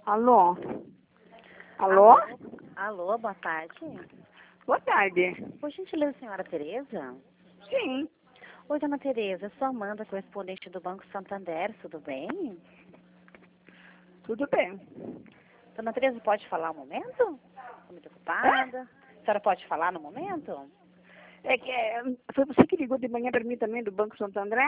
Alô? Alô? Alô, boa tarde. Boa tarde. Por gentileza, senhora Tereza? Sim, Oi, dona Tereza, eu sou Amanda, correspondente do Banco Santander, tudo bem? tudo bem. Dona Tereza, pode falar um momento? Estou muito ocupada. A senhora pode falar no momento? Foi você que ligou de manhã para mim também do Banco Santo André?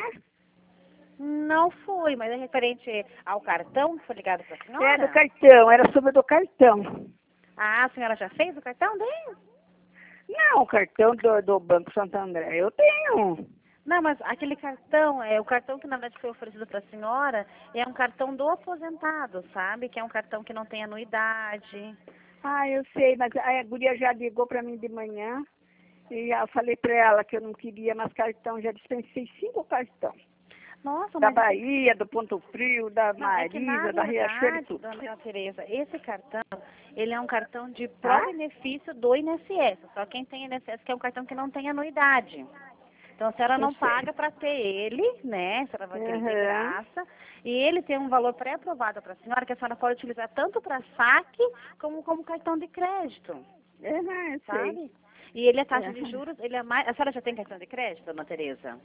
Não fui, mas é referente ao cartão que foi ligado para a É, senhora? do cartão, era sobre do cartão. Ah, a senhora já fez o cartão dele? Não, o cartão do Banco Santo André, eu tenho. Não, mas aquele cartão, o cartão que na verdade foi oferecido para a senhora, é um cartão do aposentado, sabe? Que é um cartão que não tem anuidade. Ah, eu sei, mas a guria já ligou para mim de manhã e eu falei para ela que eu não queria mais cartão, já dispensei 5 cartões. Nossa, Da mas Bahia, do Ponto Frio, da não, é que na Marisa, da Riachuelo e verdade, tudo. dona Tereza, esse cartão, ele é um cartão de Tá? pró-benefício do INSS. Só quem tem INSS que é um cartão que não tem anuidade. Então a senhora Eu não sei. paga para ter ele, né? A senhora vai ter ele de Uhum. graça. E ele tem um valor pré-aprovado para a senhora que a senhora pode utilizar tanto para saque como cartão de crédito, Uhum, eu sei. sabe? E ele, a taxa de Uhum. juros, ele é mais. A senhora já tem cartão de crédito, dona Tereza?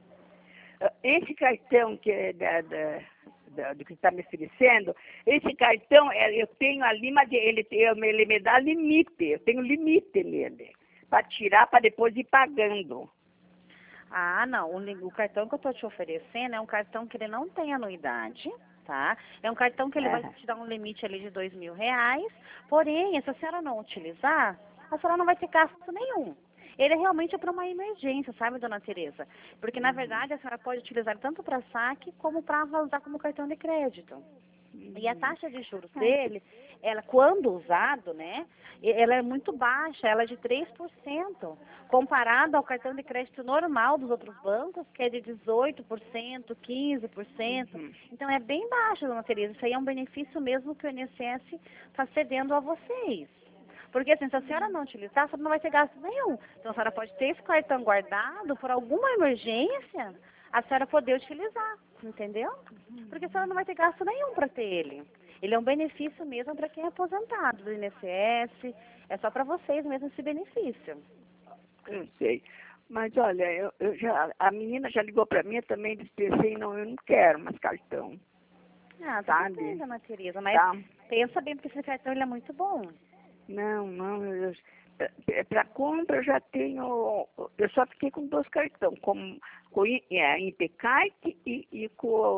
Esse cartão que é do que está me oferecendo, esse cartão eu tenho ali, mas ele me dá limite, eu tenho limite nele, para tirar, para depois ir pagando. Ah, não. O cartão que eu estou te oferecendo é um cartão que ele não tem anuidade, tá? É um cartão que ele vai Aham. te dar um limite ali de R$ 2.000. Porém, se a senhora não utilizar, a senhora não vai ter gasto nenhum. Ele é realmente para uma emergência, sabe, dona Tereza? Porque, na Uhum. verdade, a senhora pode utilizar tanto para saque como para usar como cartão de crédito. E a Uhum. taxa de juros Ah, dele, ela, quando usado, né, ela é muito baixa, ela é de 3%, comparado ao cartão de crédito normal dos outros bancos, que é de 18%, 15%. uhum. Então é bem baixo, dona Tereza. Isso aí é um benefício mesmo que o INSS está cedendo a vocês. Porque assim, se a senhora não utilizar, a senhora não vai ter gasto nenhum. Então a senhora pode ter esse cartão guardado por alguma emergência, a senhora poder utilizar, entendeu? Porque a senhora não vai ter gasto nenhum para ter ele. Ele é um benefício mesmo para quem é aposentado do INSS, é só para vocês mesmo esse benefício. Eu sei. Mas olha, a menina já ligou para mim, eu também dispensei, não, eu não quero mais cartão, Ah, tudo bem, sabe? dona Tereza, mas Tá? pensa bem porque esse cartão ele é muito bom. Não, não, para compra eu já tenho, eu só fiquei com 2 cartões, com Intercard e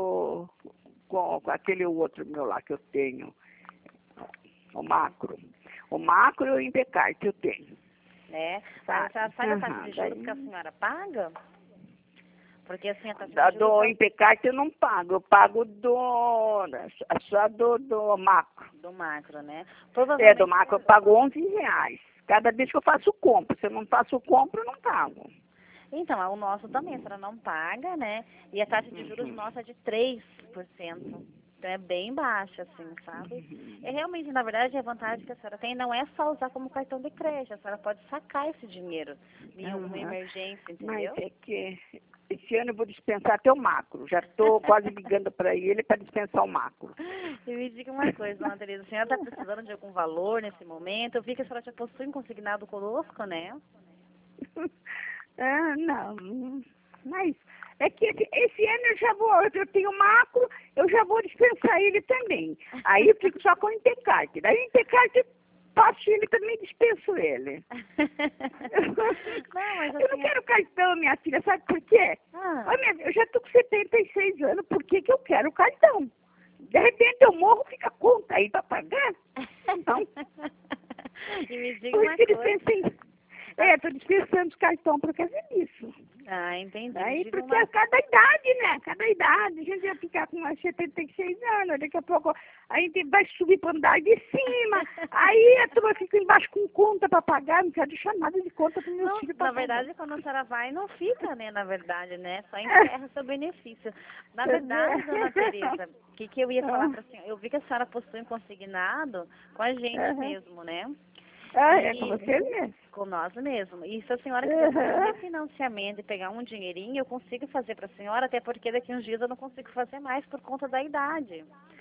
com aquele outro meu lá que eu tenho, o Macro. O Macro e o Intercard que eu tenho, Né? Mas a sabe? senhora sabe a taxa Aham, de juros que a daí, senhora paga? Porque assim, a taxa de juros do Intercard eu não pago, eu pago só do Macro. do macro, né? Do Provavelmente, Macro eu pago R$ 11. Cada vez que eu faço compra, se eu não faço compra, eu não pago. então, o nosso também, a senhora não paga, né? E a taxa de juros Uhum. nossa é de 3%. Então é bem baixa, assim, sabe? É Uhum. realmente, na verdade, a vantagem que a senhora tem não é só usar como cartão de crédito, a senhora pode sacar esse dinheiro em alguma Aham. emergência, Mas entendeu? é que esse ano eu vou dispensar até o Macro. Já estou quase ligando para ele para dispensar o Macro. E me diga uma coisa, dona Tereza, a senhora está precisando de algum valor nesse momento? Eu vi que a senhora já possui um consignado conosco, né? Ah, não. Mas é que esse ano eu tenho o Macro, eu já vou dispensar ele também. Aí eu fico só com o Intercard. Daí o Intercard eu passo ele também dispenso ele. Não, mas Eu não assim, quero cartão, minha filha, sabe por quê? ah, Olha, eu já estou com 76 anos, por que que eu quero cartão? De repente eu morro, fica conta aí para pagar? Não. e me diga Por isso uma que eles coisa. pensam, Ah, estou dispensando os cartão por causa disso. entendi. Me Aí, diga porque uma. é cada idade, né? Cada idade, a gente vai ficar com mais 76 anos, daqui a pouco a gente vai subir para andar de cima, aí a turma fica embaixo com conta para pagar, não quero deixar nada de conta para meus Não, filhos na para pagar. verdade, quando a senhora vai, não fica, né? Na verdade, né? Só encerra seu benefício. Na verdade, dona Tereza, o que eu ia falar para a senhora? Eu vi que a senhora possui um consignado com a gente Aham. mesmo, né? Ah, é com E você mesmo. com nós mesmo. E se a senhora quiser fazer um Aham. refinanciamento e pegar um dinheirinho, eu consigo fazer para a senhora, até porque daqui uns dias eu não consigo fazer mais por conta da idade.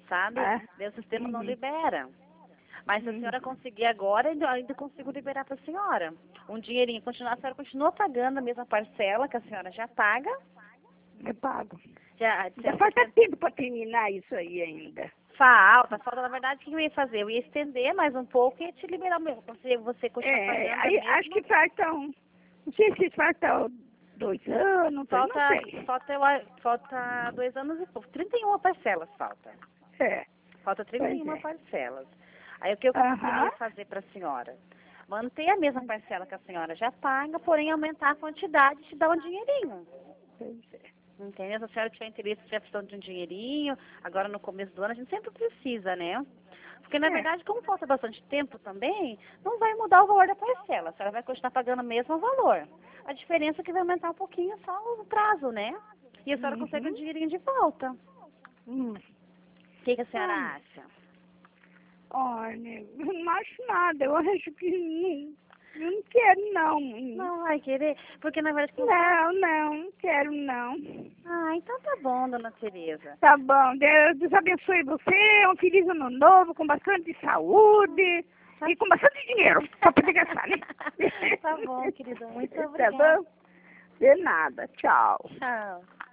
sabe? É. Daí o sistema não Uhum. libera. Mas se a senhora conseguir agora, ainda consigo liberar para a senhora. Um dinheirinho, a senhora continua pagando a mesma parcela que a senhora já paga. Eu pago. Já, Já falta tempo para terminar isso aí ainda. falta, na verdade, o que eu ia fazer? Eu ia estender mais um pouco e ia te liberar mesmo. Você continuar pagando a Aí, acho mesma. que faltam, não sei se faltam 2 anos, não Falta, sei. falta 2 anos e pouco. 31 parcelas falta. É, Falta pois 31 é. parcelas. Aí o que eu Aham. conseguiria fazer para a senhora? Manter a mesma parcela que a senhora já paga, porém aumentar a quantidade e te dar um dinheirinho. Pois é. Entendeu? Se a senhora tiver interesse, tiver precisando de um dinheirinho, agora no começo do ano a gente sempre precisa, né? Porque na É. verdade, como falta bastante tempo também, não vai mudar o valor da parcela. A senhora vai continuar pagando o mesmo valor. A diferença é que vai aumentar um pouquinho só o prazo, né? E a senhora consegue um Uhum. dinheirinho de volta. Hum. O que a senhora Ah, acha? olha, eu não acho nada. Eu acho que eu não quero, não. Não vai querer? Porque na verdade... Não quero, não. Ah, então tá bom, dona Tereza. Tá bom, Deus abençoe você. Um feliz ano novo, com bastante saúde e com bastante dinheiro para poder gastar, né? Tá bom, querida. Muito Tá obrigada. bom? De nada. Tchau. Tchau.